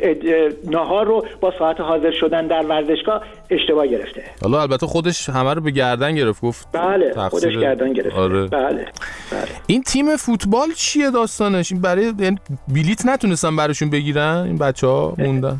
ناهار رو با ساعت حاضر شدن در ورزشگاه اشتباه گرفته. حالا البته خودش همه رو به گردن گرفت، گفت بله خودش گردن گرفت. آره. بله بله. این تیم فوتبال چیه داستانش؟ این برای یعنی بلیت نتونستن براشون بگیرن این بچه‌ها موندن؟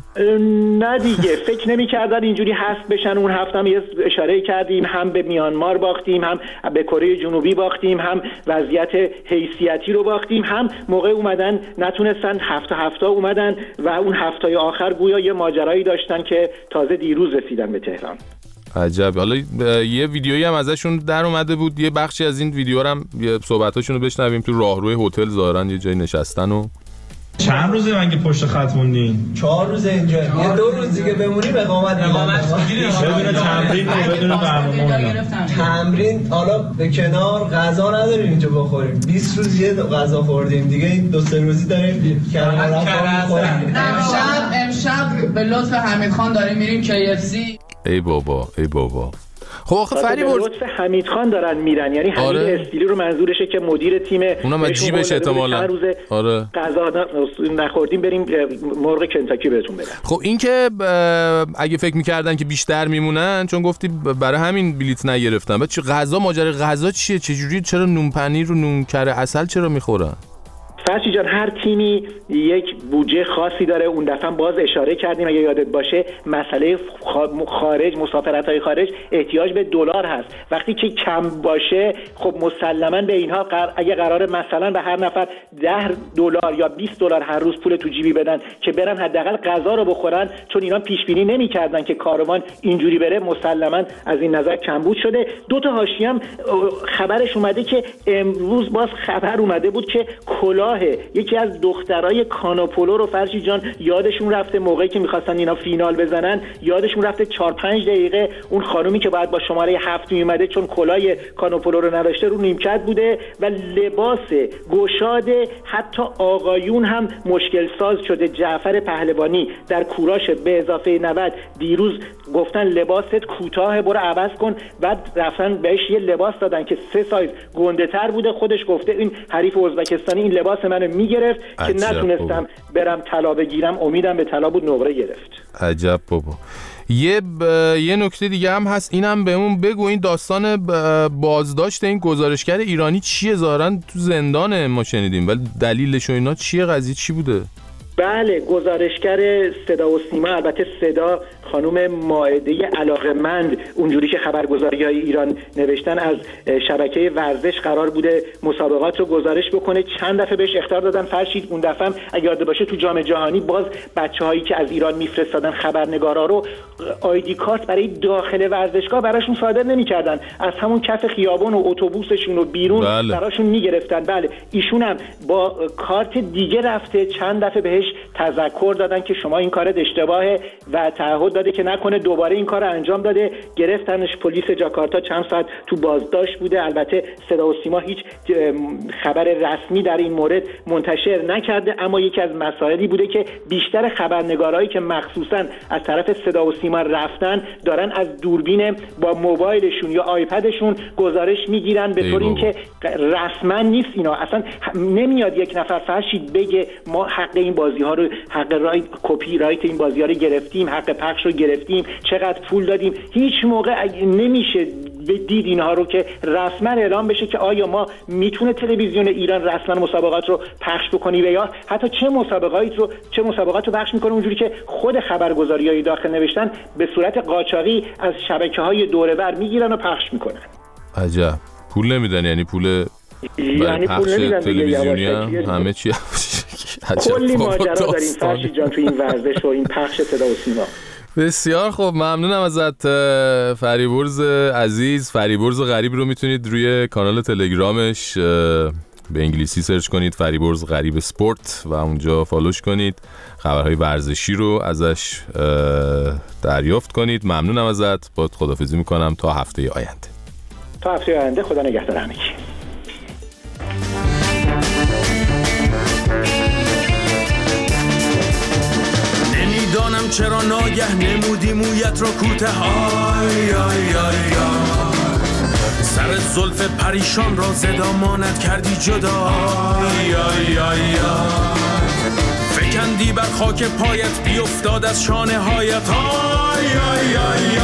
نه دیگه فکر نمی‌کردن اینجوری حذف بشن. اون هفته هم اشاره کردیم هم به میانمار باختیم، هم به کره جنوبی باختیم، هم وضعیت حیثیتی رو باختیم، هم موقع اومدن نتونستن هفته هفته اومدن و اون هفته‌ی آخر گویا یه ماجرایی داشتن که تازه دیروز رسیدن به تهران. عجب. حالا یه ویدیویی هم ازشون در اومده بود، یه بخشی از این ویدیو رو هم یه صحبتاشون رو بشنویم. تو راهروی هتل ظاهرن یه جایی نشستن و چند روزه من که پشت خط موندین؟ چهار روزه اینجا. یه دو روز دیگه بمونیم اقامت میگیریم. بدون تمرین و بدون برنامه. تمرین حالا به کنار، غذا نداریم اینجا بخوریم. بیست روز یه غذا خوردیم دیگه، این دو سه روزی داریم کنارا می‌خوریم. امشب امشب به لطف حمید خان داریم میریم کی اف سی. ای بابا ای بابا. خب آخه فریبرز لطف حمید خان دارن میرن، یعنی حمید آره. استیلی رو منظورشه که مدیر تیم اونم از جیبش احتمالاً آره غذا نخوردیم بریم مرغ کنتاکی بهتون بدم. خب این که اگه فکر می‌کردن که بیشتر میمونن، چون گفتی برای همین بلیت نگرفتن، بعد چه غذا ماجرا غذا چیه؟ چه جوری؟ چرا نون پنیر و نون کره عسل چرا میخورن؟ فرشی جان هر تیمی یک بودجه خاصی داره. اون دفعه باز اشاره کردیم اگه یادت باشه مسئله خارج، مسافرت‌های خارج احتیاج به دلار هست. وقتی که کم باشه خب مسلماً به اینها قر... اگه قراره مثلا به هر نفر ده دلار یا بیست دلار هر روز پول تو جیبی بدن که برن حداقل غذا رو بخورن، چون اینا پیش بینی نمی‌کردن که کاروان اینجوری بره، مسلماً از این نظر کمبود شده. دو تا حاشیه هم خبرش اومده که امروز باز خبر اومده بود که کلاه یکی از دخترای کانوپولو رو فرشی جان یادشون رفته موقعی که می‌خواستن اینا فینال بزنن، یادشون رفته چهار پنج دقیقه اون خانومی که بعد با شماره هفت میومده چون کلاه کانوپولو رو نداشته رو نیمکت بوده و لباس گشاد حتی آقایون هم مشکل ساز شده. جعفر پهلوانی در کوراش به اضافه نود دیروز گفتن لباست کوتاه برو عوض کن، بعد رفتن بهش یه لباس دادن که سه سایز گنده‌تر بوده. خودش گفته این حریف ازبکستانی این لباس منو میگرفت که نتونستم بابا. برم طلا بگیرم، امیدم به طلا بود نقره گرفت. عجب بابا. یه ب... یه نکته دیگه هم هست، اینم بهمون بگو این داستان ب... بازداشت این گزارشگر ایرانی چیه؟ ظاهرا تو زندانه ما شنیدیم، ولی دلیلش و اینا چیه؟ قضیه چی بوده؟ بله گزارشگر صدا و سیما، البته صدا خانم مائده علاقه‌مند، اونجوری که خبرگزاری‌های ایران نوشتن از شبکه ورزش قرار بوده مسابقات رو گزارش بکنه. چند دفعه بهش اخطار دادن فرشید. اون دفعه هم اگه یاد باشه تو جام جهانی باز بچه‌هایی که از ایران میفرستادن خبرنگارا رو آیدی کارت برای داخل ورزشگاه براشون صادر نمی‌کردن، از همون کف خیابون و اتوبوسشون و بیرون بله. براشون می‌گرفتن. بله ایشون هم با کارت دیگه رفته، چند دفعه بهش تذکر دادن که شما این کارت اشتباهه و تعهد داده که نکنه، دوباره این کار رو انجام داده. گرفتنش، پلیس جاکارتا چند ساعت تو بازداشت بوده. البته صدا و سیما هیچ خبر رسمی در این مورد منتشر نکرده، اما یکی از مسائلی بوده که بیشتر خبرنگارایی که مخصوصاً از طرف صدا و سیما رفتن دارن از دوربین با موبایلشون یا آیپدشون گزارش میگیرن، به طور اینکه رسما نیست. اینا اصلا نمیاد یک نفر فرشید بگه ما حق این بازی ها رو، حق رایت کپی رایت این بازی ها رو گرفتیم، حق پخش رو گرفتیم، چقدر پول دادیم. هیچ موقع نمیشه دید اینها رو که رسما اعلام بشه که آیا ما میتونه تلویزیون ایران رسما مسابقات رو پخش بکنی و یا حتی چه مسابقاتی رو چه مسابقات رو پخش میکنه، اونجوری که خود خبرگزاریای داخل نوشتن به صورت قاچاقی از شبکه‌های دوره بر میگیرن و پخش میکنن. عجب. پول نمیدن، یعنی پول یعنی پول نمیدن تلویزیونی همه چی کلی ماجرا داریم فرشید جان تو این ورزش و این پخش صدا و سیما. بسیار خوب، ممنونم ازت فریبرز عزیز. فریبرز غریب رو میتونید روی کانال تلگرامش به انگلیسی سرچ کنید فریبرز غریب اسپورت و اونجا فالوش کنید، خبرهای ورزشی رو ازش دریافت کنید. ممنونم ازت، با خداحافظی میکنم تا هفته آینده. تا هفته آینده، خدا نگهدار همگی. نمیدانم چرا ناگه نمودی مویت رو کوته های آی آی آی سر زلف پریشان را زدامانت کردی جدا. آی آی آی فکندی بر خاک پایت بیافتاد از شانه هایت. آی آی آی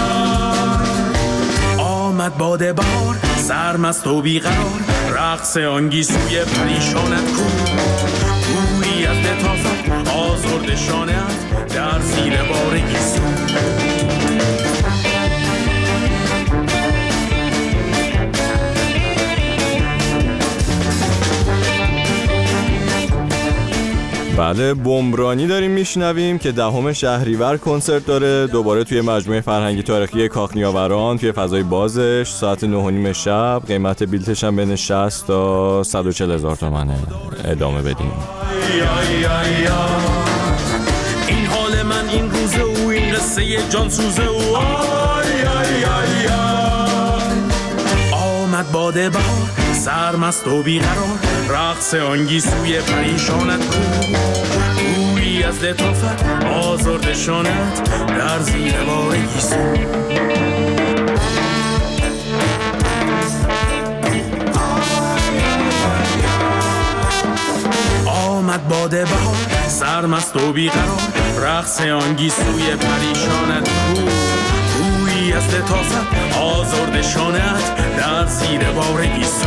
آمد باد بهار سرمست و بیقرار، رقص آنگیسوی پریشانت کو. گویی از لطافت آزرد شانه‌ات در زیر بار گیسو. بله، بمبرانی داریم میشنویم که دهم شهریور کنسرت داره دوباره توی مجموعه فرهنگی تاریخی کاخ-نیاوران توی فضای بازش ساعت نه و نیم شب. قیمت بلیتش هم بین شصت تا صد و چهل هزار تومنه. ادامه بدیم. این حال من، این روز او، این قصه جان سوزه او. آی آی آی آمد باد بهار سرمست و بیقرار، رقص آنگیسوی پریشانت کو. گویی از لطافت آزرد شانت در زیر بار گیسو. آمد باد بهار سرمست و بیقرار، رقص آنگیسوی پریشانت کو. گویی از لطافت آزرد شانت در زیر بار گیسو.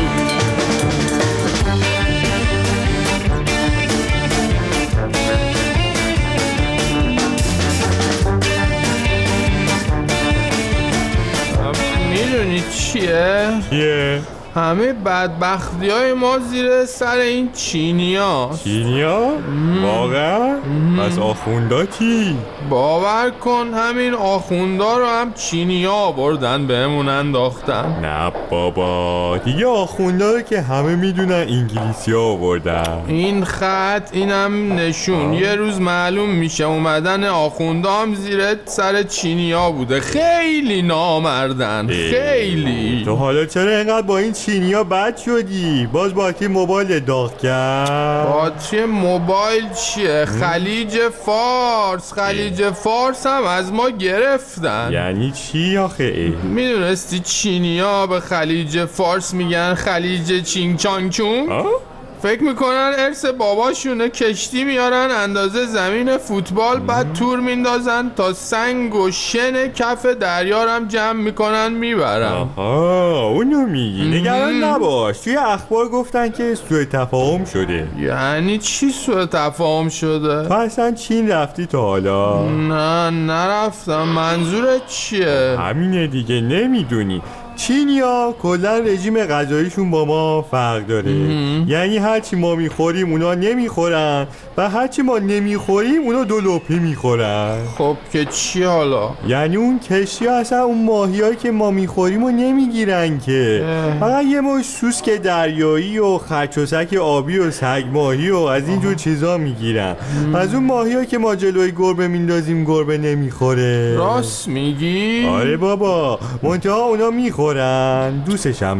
میدونی چیه؟ چیه؟ همه بدبختی های ما زیر سر این چینی ها. چینی ها؟ واقعا؟ پس آخوندا کی؟ باور کن همین آخوندا رو هم چینی ها آوردن بهمون انداختن. نه بابا، دیگه آخوندا رو که همه میدونن انگلیسی ها آوردن. این خط اینم نشون آه. یه روز معلوم میشه اومدن آخوندا هم زیر سر چینی ها بوده. خیلی نامردن. ای. خیلی. تو حالا چرا اینقدر با این چینی ها بد شدی؟ باز باتری موبایل داغ کرد. باتری موبایل چیه؟ خلیج فارس. خلیج فارس هم از ما گرفتن. یعنی چی آخه؟ میدونستی چینی ها به خلیج فارس میگن خلیج چینگ چانگ چونگ؟ فکر میکنن ارث باباشونه، کشتی میارن اندازه زمین فوتبال، بعد تور میندازن تا سنگ و شن کف دریا هم جمع میکنن میبرن. آها اونو میگی. نگران نباش، توی اخبار گفتن که سوء تفاهم شده. یعنی چی سوء تفاهم شده؟ تو اصلا چین رفتی تا حالا؟ نه نرفتم. منظورت چیه؟ همینه دیگه، نمیدونی. چینیا کلا رژیم غذاییشون با ما فرق داره. یعنی هرچی ما میخوریم اونا نمیخورن و هرچی ما نمیخوریم اونا دو لپی میخورن. خب که چی حالا؟ یعنی اون کشتی ها اصلا اون ماهیایی که ما میخوریم و نمیگیرن که، فقط یه مش سوسک دریایی و خرچوسک آبی و سگ ماهی و از اینجور چیزا میگیرن. از اون ماهیایی که ما جلوی گربه میندازیم گربه نمیخوره. راست میگی؟ آره بابا، منتها اونا میخورن. دوستش هم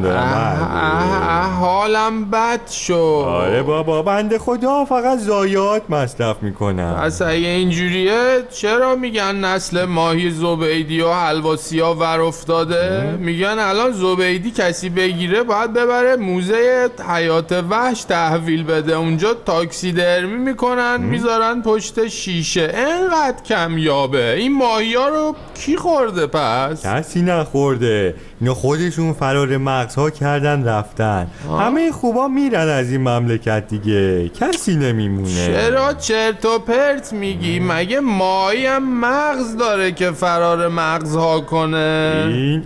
دارم. حالم بد شد. آره بابا، بنده خدا فقط ضایعات مصرف میکنن. پس اگه اینجوریه چرا میگن نسل ماهی زبیدی و حلواسی ها ور افتاده؟ میگن الان زبیدی کسی بگیره باید ببره موزه حیات وحش تحویل بده، اونجا تاکسی درمی میکنن میذارن پشت شیشه. انقدر کمیابه. این ماهی ها رو کی خورده پس؟ کسی نخورده، اینا خودشون فرار مغزها کردن رفتن. آه. همه خوبا میرن از این مملکت دیگه، کسی نمیمونه. چرا چرت و پرت میگی؟ مگه ماهی هم مغز داره که فرار مغزها کنه؟ این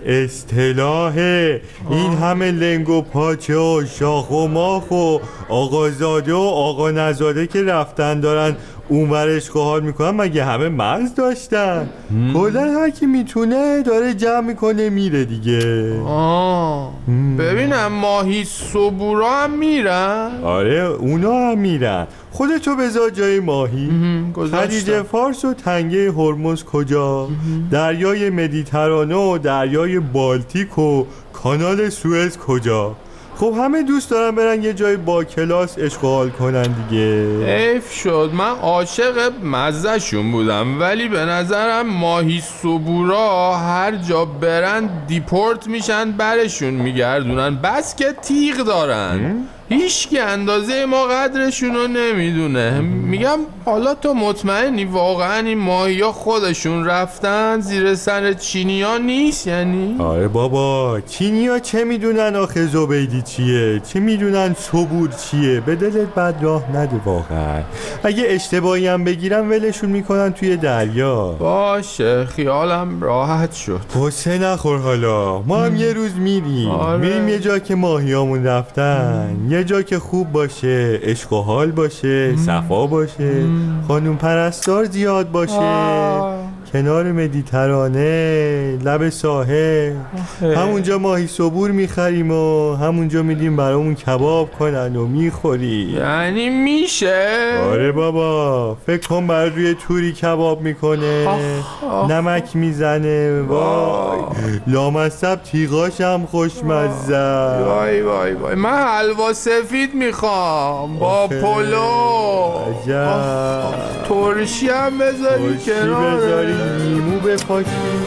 اصطلاحه. این همه لنگ و پاچه و شاخ و ماخ و آقازاده و آقا نزاده که رفتن دارن اونورش حال میکنن، مگه همه مغز داشتن؟ کلا هر کی میتونه داره جمع میکنه میره دیگه. آه ببینم ماهی صبورا هم میرن؟ آره اونا هم میرن. خودتو بذار جای ماهی. خلیج فارس و تنگه هرمز کجا؟ دریای مدیترانه و دریای بالتیک و کانال سوئز کجا؟ خب همه دوست دارن برن یه جای با کلاس عشق و حال کنن دیگه. حیف شد، من عاشق مزهشون بودم، ولی به نظرم ماهی صبورا هر جا برن دیپورت میشن، برشون میگردونن، بس که تیغ دارن. هیچ که اندازه ما قدرشون رو نمیدونه. میگم حالا تو مطمئنی واقعا این ماهی ها خودشون رفتن زیر سر چینی ها نیست؟ یعنی آره بابا، چینی ها چه میدونن آخه زبیدی چیه، چه میدونن صبور چیه. به دلت بد راه نده واقعا. اگه اشتباهی هم بگیرن ولشون میکنن توی دریا. باشه، خیالم راحت شد. قصه نخور، حالا ما هم یه روز میریم. آره. میریم یه جا که ماهیامون رفتن، یه جا که خوب باشه، عشق و حال باشه، صفا باشه، خانوم پرستار زیاد باشه. آه. کنار مدیترانه، لب ساحل. همونجا ماهی صبور میخریم و همونجا میدیم برامون کباب کنن و میخوری. یعنی میشه؟ آره بابا، فکر کن بر روی توری کباب میکنه. آه. آه. نمک میزنه. وای لامصب تیغاش هم خوشمزه. وای وای وای، من حلوا سفید میخوام با پلو. عجب. ترشی هم بذاری کناره. بذاری لیمو بپاشی.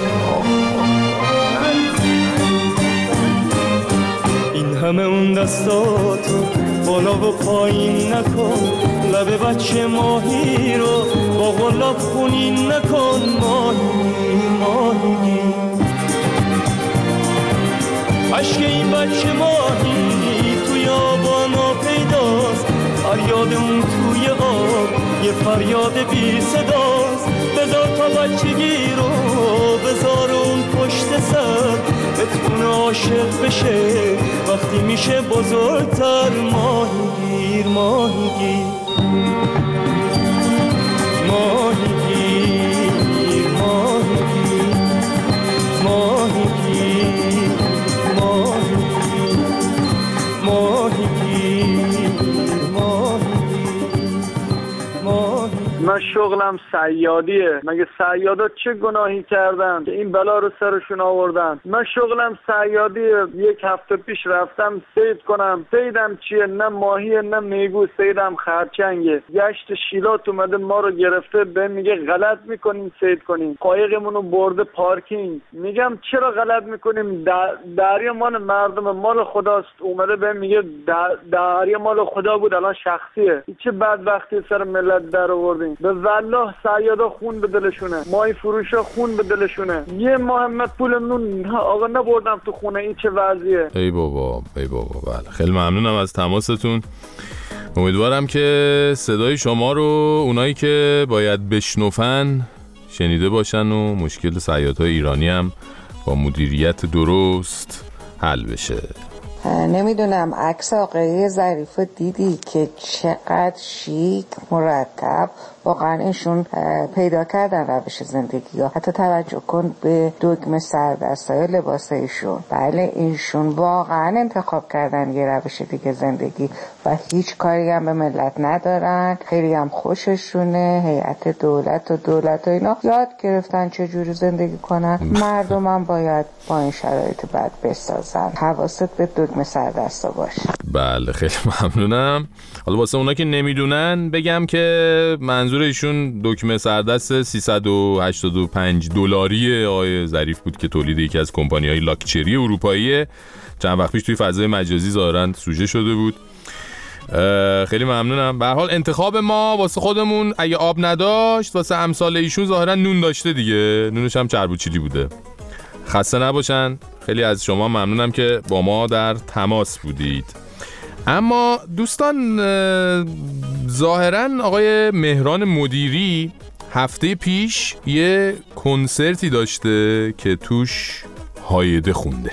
این همه اون دستاتو بالا و پایین نکن، لب بچه ماهی رو با غلاب خونین نکن. ماهی ماهی عشق این بچه ماهی توی آبانا پیداست، فریاد اون توی آب یه فریاد بی صداست. بذار تا بچگی رو بذار اون پشت سر، بتونه عاشق بشه وقتی میشه بزرگتر. ماهی گیر ماهی گیر ماهی گیر ماهی گیر ماهی گیر ماهی گیر ماهی گیر ماهی ماهی. من شغلم صیادیه. مگه صیادا چه گناهی کردن که این بلا رو سرشون آوردن؟ من شغلم صیادیه. یک هفته پیش رفتم صید کنم. صیدم چیه؟ نه ماهیه نه میگو، صیدم خرچنگه. گشت شیلات اومده ما رو گرفته، به میگه غلط میکنیم صید کنیم. قایقمون رو برده پارکینگ. میگم چرا غلط میکنیم؟ دریا مال مردم، مال خداست. اومده به میگه دریا مال خدا بود الان شخصیه. چه بدبختی سر ملت در آوردین. به والله صیادا خون به دلشونه، ماهی فروشا خون به دلشونه. یه ماه من پول نون آقا نبردم تو خونه. این چه وضعیه؟ ای بابا ای بابا. بله خیلی ممنونم از تماستون. امیدوارم که صدای شما رو اونایی که باید بشنفن شنیده باشن و مشکل صیادهای ایرانی هم با مدیریت درست حل بشه. نمیدونم عکس آقای ظریف دیدی که چقدر شیک مرتب واقعا ایشون پیدا کردن روش زندگی ها. حتی توجه کن به دگمه سردستای لباس ایشون. بله ایشون واقعا انتخاب کردن یه روش دیگه زندگی و هیچ کاری هم به ملت ندارن. خیلی هم خوششونه. هیئت دولت و دولت و اینا یاد گرفتن چجوری زندگی کنن. مردم هم باید با این شرایط بد بسازن. حواست به دگمه سردستا باشه. بله خیلی ممنونم. حالا واسه اونا که نمیدونن بگم که منظور ایشون دکمه سردست سیصد و هشتاد و پنج دلاری آقای ظریف بود که تولید یکی از کمپانی‌های لاکچری اروپایی چند وقت پیش توی فضای مجازی ظاهراً سوژه شده بود. خیلی ممنونم. به هر حال انتخاب ما واسه خودمون اگه آب نداشت، واسه امثال ایشون ظاهراً نون داشته دیگه. نونش هم چرب و چیلی بوده. خسته نباشن. خیلی از شما ممنونم که با ما در تماس بودید. اما دوستان ظاهراً آقای مهران مدیری هفته پیش یه کنسرتی داشته که توش هایده خونده.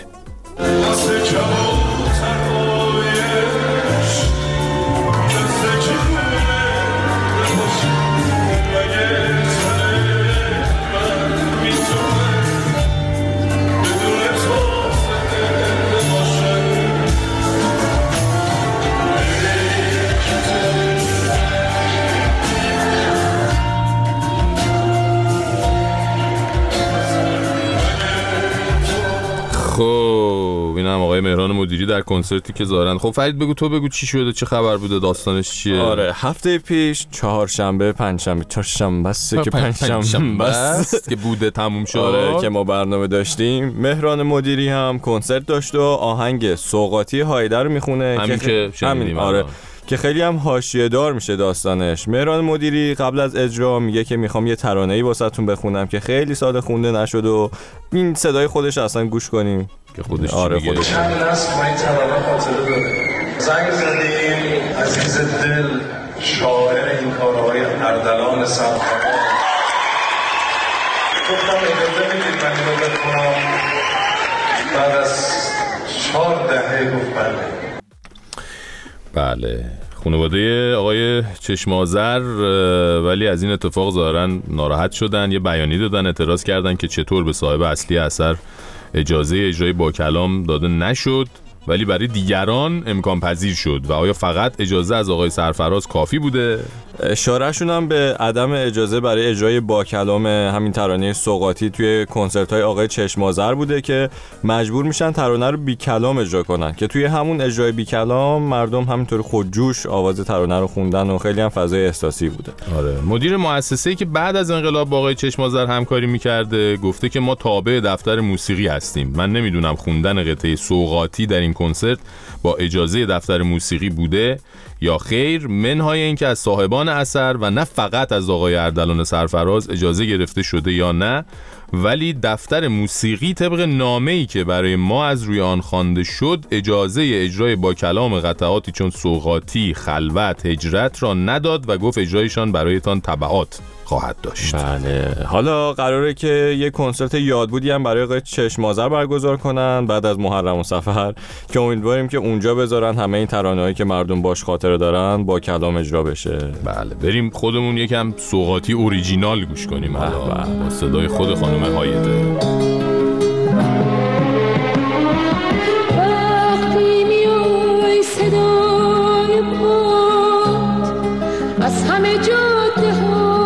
خب اینم آقای آقای مهران مدیری در کنسرتی که زارن. خب فرید بگو، تو بگو چی شده، چه خبر بوده، داستانش چیه؟ آره هفته پیش چهارشنبه پنجشنبه چهارشنبه است که پنجشنبه است که بوده تموم شد. آره که ما برنامه داشتیم. مهران مدیری هم کنسرت داشت و آهنگ سوغاتی هایده رو میخونه همین که شنیدیم. آره که خیلی هم حاشیه دار میشه داستانش. مهران مدیری قبل از اجرا میگه که میخوام یه ترانه‌ای واسهتون بخونم که خیلی سال خونده نشد و این صدای خودش اصلا گوش کنیم که خودش آره چی میگه. چند نسل با این ترانه خاطره داره. زنگ زدیم عزیز دل شاعر این کارهای اردلان سمخانه، گفتم اجازه میدید من اینو بخونم. بعد از چهار دهه گفت بله. بله خانواده آقای چشم آذر ولی از این اتفاق ظاهراً ناراحت شدن، یه بیانیه دادن، اعتراض کردن که چطور به صاحب اصلی اثر اجازه اجرای با کلام داده نشد ولی برای دیگران امکان پذیر شد و آیا فقط اجازه از آقای سرفراز کافی بوده؟ اشارهشون هم به عدم اجازه برای اجرای با کلام همین ترانه سوغاتی توی کنسرت‌های آقای چشم آذر بوده که مجبور میشن ترانه رو بی کلام اجرا کنن که توی همون اجرای بی کلام مردم همینطور خودجوش آواز ترانه رو خوندن و خیلی هم فضای احساسی بوده. آره مدیر مؤسسه‌ای که بعد از انقلاب با آقای چشم آذر همکاری می‌کرده گفته که ما تابع دفتر موسیقی هستیم. من نمیدونم خوندن قطعه سوغاتی در این کنسرت با اجازه دفتر موسیقی بوده یا خیر، منهای این که از صاحبان اثر و نه فقط از آقای اردلان سرفراز اجازه گرفته شده یا نه، ولی دفتر موسیقی طبق نامه‌ای که برای ما از روی آن خوانده شد اجازه اجرای با کلام قطعاتی چون سوغاتی، خلوت، هجرت را نداد و گفت اجرایشان برایتان تبعات خواهد داشت. بله حالا قراره که یه کنسرت یادبودی هم برای آقای چشم آذر برگزار کنن بعد از محرم و سفر که امیدواریم که اونجا بذارن همه این ترانه‌هایی که مردم باش خاطره دارن با کلام اجرا بشه. بله بریم خودمون یکم سوغاتی اوریجینال گوش کنیم حالا با صدای خود خانم هایده. وقتی میای صدای باد از همه جاده ها